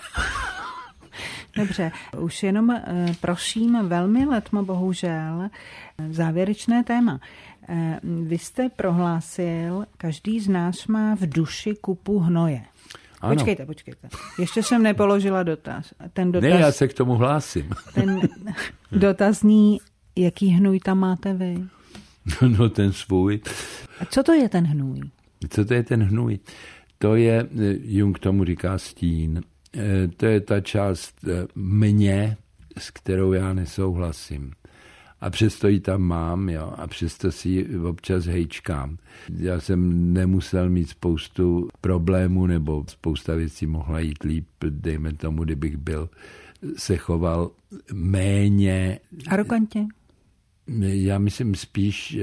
Speaker 1: Dobře, už jenom prosím velmi letmo, bohužel, závěrečné téma. Vy jste prohlásil, každý z nás má v duši kupu hnoje. Ano. Počkejte, počkejte. Ještě jsem nepoložila dotaz. Ten dotaz
Speaker 2: ne, já se k tomu hlásím.
Speaker 1: Ten dotaz zní, jaký hnůj tam máte vy?
Speaker 2: No, no ten svůj.
Speaker 1: A co to je ten hnůj?
Speaker 2: Co to je ten hnůj? To je, Jung tomu říká stín. To je ta část mě, s kterou já nesouhlasím. A přesto ji tam mám, jo, a přesto si ji občas hejčkám. Já jsem nemusel mít spoustu problémů, nebo spousta věcí mohla jít líp, dejme tomu, kdybych byl, se choval méně...
Speaker 1: Arogantně?
Speaker 2: Já myslím spíš,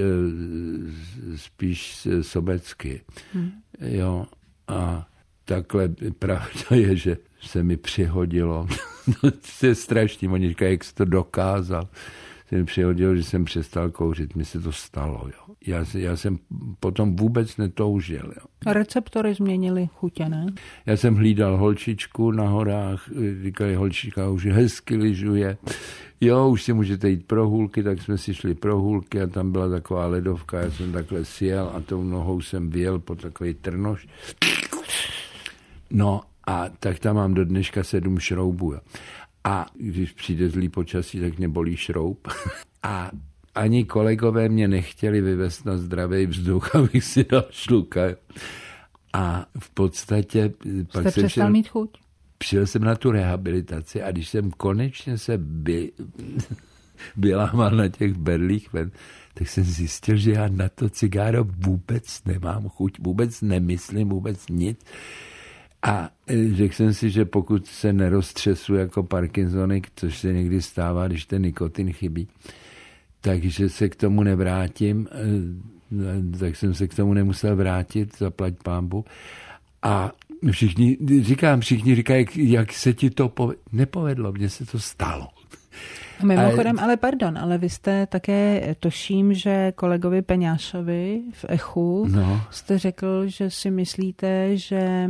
Speaker 2: spíš sobecky. Hmm. Jo, a takhle pravda je, že se mi přihodilo, to je strašný, oni říkají, jak jsi to dokázal, se mi přihodilo, že jsem přestal kouřit, mi se to stalo, jo. Já, já jsem potom vůbec netoužil, jo.
Speaker 1: A receptory změnily chutě, ne?
Speaker 2: Já jsem hlídal holčičku na horách, říkali, holčička už hezky lyžuje, jo, už si můžete jít prohůlky, tak jsme si šli prohůlky a tam byla taková ledovka, já jsem takhle sjel a tou nohou jsem vyjel po takový trnoš. No a tak tam mám do dneška sedm šroubů. Jo. A když přijde zlý počasí, tak mě bolí šroub. A ani kolegové mě nechtěli vyvést na zdravý vzduch, abych si dal šluka. Jo. A v podstatě...
Speaker 1: Jste pak přestal šel, mít chuť?
Speaker 2: Přijel jsem na tu rehabilitaci a když jsem konečně se by, vylámal na těch berlích ven, tak jsem zjistil, že já na to cigáro vůbec nemám chuť, vůbec nemyslím, vůbec nic. A řekl jsem si, že pokud se neroztřesu jako Parkinsonik, což se někdy stává, když ten nikotin chybí, takže se k tomu nevrátím, tak jsem se k tomu nemusel vrátit, zaplať pánbu. A všichni, říkám, všichni říkají, jak se ti to povedlo. Nepovedlo, mně se to stalo.
Speaker 1: Mimochodem, ale pardon, ale vy jste také, tuším, že kolegovi Peňášovi v Echu no. jste řekl, že si myslíte, že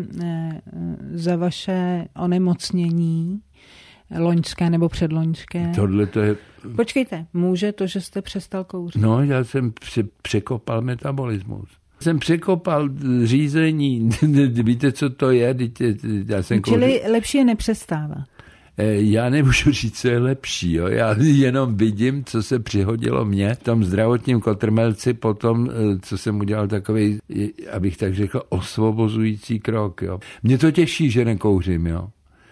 Speaker 1: za vaše onemocnění loňské nebo předloňské...
Speaker 2: Tohle to je...
Speaker 1: Počkejte, může to, že jste přestal kouřit?
Speaker 2: No, já jsem pře- překopal metabolismus. Jsem překopal řízení, víte, co to je? Já jsem
Speaker 1: Čili kouřil... lepší je nepřestávat.
Speaker 2: Já nemůžu říct, co je lepší. Jo? Já jenom vidím, co se přihodilo mně v tom zdravotním kotrmelci po tom, co jsem udělal takový, abych tak řekl, osvobozující krok. Jo? Mě to těší, že nekouřím. Jo?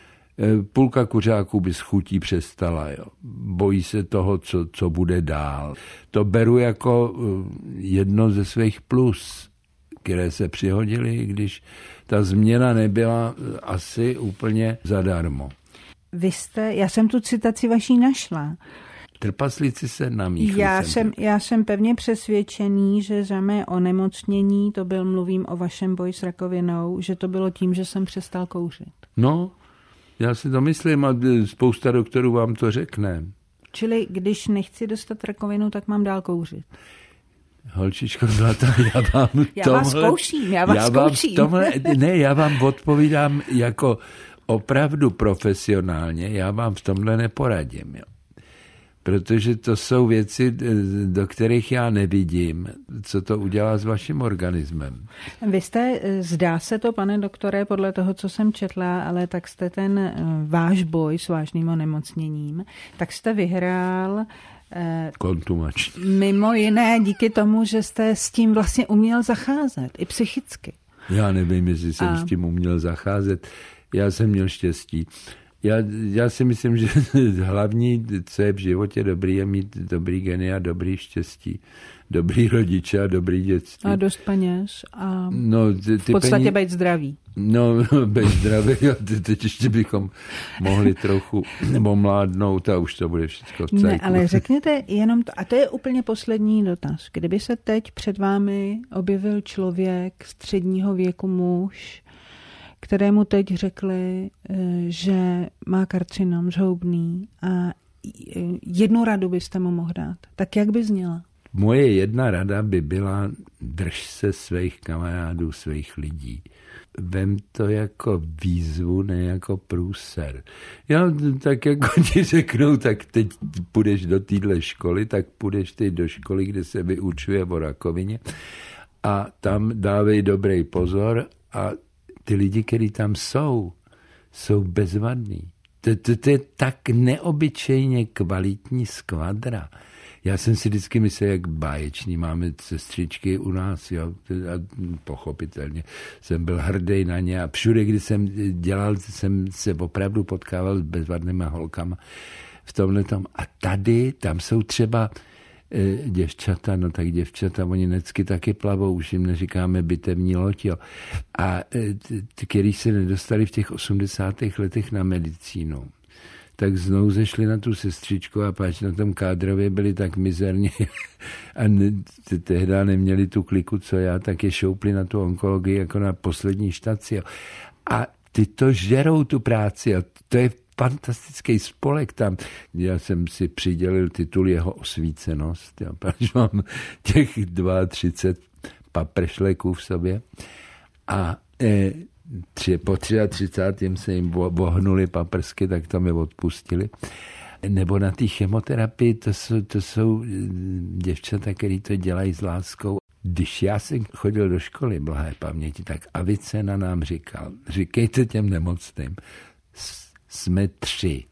Speaker 2: Půlka kuřáků by s chutí přestala. Jo? Bojí se toho, co, co bude dál. To beru jako jedno ze svých plus, které se přihodily, když ta změna nebyla asi úplně zadarmo.
Speaker 1: Vy jste, já jsem tu citaci vaší našla.
Speaker 2: Trpaslíci se namíchli.
Speaker 1: Já jsem, já jsem pevně přesvědčený, že za mé onemocnění, to byl, mluvím o vašem boji s rakovinou, že to bylo tím, že jsem přestal kouřit.
Speaker 2: No, já si to myslím a spousta doktorů vám to řekne.
Speaker 1: Čili když nechci dostat rakovinu, tak mám dál kouřit.
Speaker 2: Holčičko zlatá, já vám
Speaker 1: Já
Speaker 2: tomhle,
Speaker 1: vás zkouším, já vás
Speaker 2: já vám
Speaker 1: zkouším.
Speaker 2: Tomhle, ne, já vám odpovídám jako opravdu profesionálně, já vám v tomhle neporadím. Jo. protože to jsou věci, do kterých já nevidím, co to udělá s vaším organismem.
Speaker 1: Vy jste, zdá se to, pane doktore, podle toho, co jsem četla, ale tak jste ten váš boj s vážným onemocněním, tak jste vyhrál
Speaker 2: kontumační.
Speaker 1: Mimo jiné díky tomu, že jste s tím vlastně uměl zacházet, i psychicky.
Speaker 2: Já nevím, jestli jsem A... s tím uměl zacházet. Já jsem měl štěstí. Já, já si myslím, že hlavní, co je v životě dobrý, je mít dobrý geny a dobrý štěstí. Dobrý rodiče a dobrý dětství.
Speaker 1: A dost peněz a
Speaker 2: no, ty, ty
Speaker 1: v podstatě
Speaker 2: peníze...
Speaker 1: být zdravý.
Speaker 2: No, být zdravý a teď ještě bychom mohli trochu nebo mládnout a už to bude všechno v cajku.
Speaker 1: Ne, ale řekněte jenom to, a to je úplně poslední dotaz. Kdyby se teď před vámi objevil člověk středního věku muž, kterému teď řekli, že má karcinom zhoubný a jednu radu byste mu mohl dát, tak jak by zněla?
Speaker 2: Moje jedna rada by byla, drž se svých kamarádů, svých lidí. Vem to jako výzvu, ne jako průser. Já tak jako ti řeknou, tak teď půjdeš do téhle školy, tak půjdeš teď do školy, kde se vyučuje o rakovině a tam dávej dobrý pozor a ty lidi, kteří tam jsou, jsou bezvadní. To, to, to je tak neobyčejně kvalitní skvadra. Já jsem si vždycky myslel, jak báječní máme sestřičky u nás, jo, a pochopitelně jsem byl hrdý na ně a všude, kdy jsem dělal, jsem se opravdu potkával s bezvadnýma holkama v tomhletom. A tady, tam jsou třeba e, děvčata, no tak děvčata, oni vždycky taky plavou, už jim neříkáme bitevní loď, jo. A e, ty, který se nedostali v těch osmdesátých letech na medicínu, tak znovu zešli na tu sestřičku a páč na tom Kádrově byli tak mizerně a ne, tehdy neměli tu kliku, co já, tak je šoupli na tu onkologii jako na poslední štaci. Jo. A ty to žerou tu práci a to je fantastický spolek tam. Já jsem si přidělil titul jeho osvícenost, jo, páč mám těch třicet dva papršleků v sobě a e, Tři, po třicátém se jim vohnuli paprsky, tak to mi odpustili. Nebo na té chemoterapii, to jsou, to jsou děvčata, který to dělají s láskou. Když já jsem chodil do školy blahé paměti, tak Avicena nám říkal, říkejte těm nemocným, jsme tři.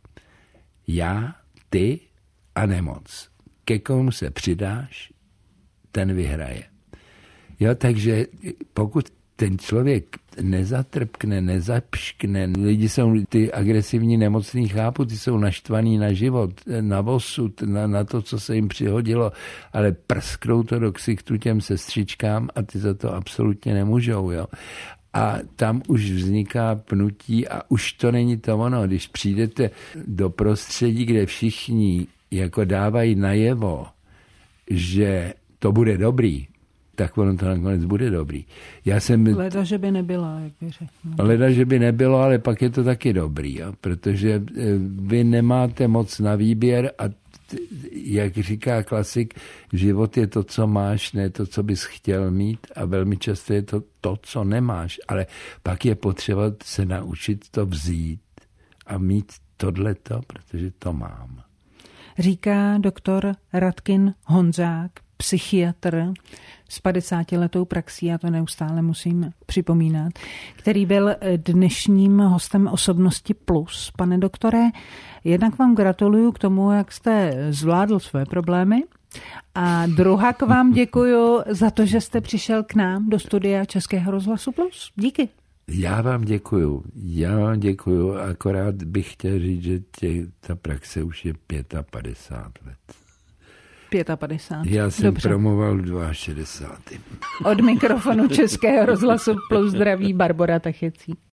Speaker 2: Já, ty a nemoc. Ke komu se přidáš, ten vyhraje. Jo, takže pokud ten člověk nezatrpkne, nezapškne. Lidi jsou ty agresivní nemocní, chápu, ty jsou naštvaný na život, na osud, na, na to, co se jim přihodilo, ale prsknou to do ksichtu těm sestřičkám a ty za to absolutně nemůžou. Jo. A tam už vzniká pnutí a už to není to ono. Když přijdete do prostředí, kde všichni jako dávají najevo, že to bude dobrý, tak ono to nakonec bude dobrý. Já jsem...
Speaker 1: Leda, že by nebylo, jak by řekl.
Speaker 2: Leda, že by nebylo, ale pak je to taky dobrý, jo? Protože vy nemáte moc na výběr a jak říká klasik, život je to, co máš, ne to, co bys chtěl mít a velmi často je to to, co nemáš, ale pak je potřeba se naučit to vzít a mít tohleto, protože to mám.
Speaker 1: Říká doktor Radkin Honzák, psychiatr s padesátiletou praxí, já to neustále musím připomínat, který byl dnešním hostem Osobnosti Plus. Pane doktore, jednak vám gratuluju k tomu, jak jste zvládl své problémy a druhá k vám děkuju za to, že jste přišel k nám do studia Českého rozhlasu Plus. Díky.
Speaker 2: Já vám děkuju. Já vám děkuju, akorát bych chtěl říct, že tě, ta praxe už je padesát pět let.
Speaker 1: padesát pět.
Speaker 2: Já jsem
Speaker 1: Dobře.
Speaker 2: promoval šedesát dva.
Speaker 1: Od mikrofonu Českého rozhlasu Plus zdraví Barbora Tachecí.